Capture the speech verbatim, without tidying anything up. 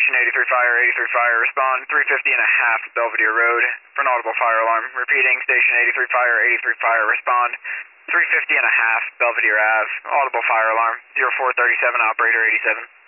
Station eighty-three Fire, eighty-three Fire, respond three fifty and a half Belvedere Road for an audible fire alarm. Repeating, Station eighty-three Fire, eighty-three Fire, respond three fifty and a half Belvedere Ave, audible fire alarm, zero four thirty-seven, operator eighty-seven.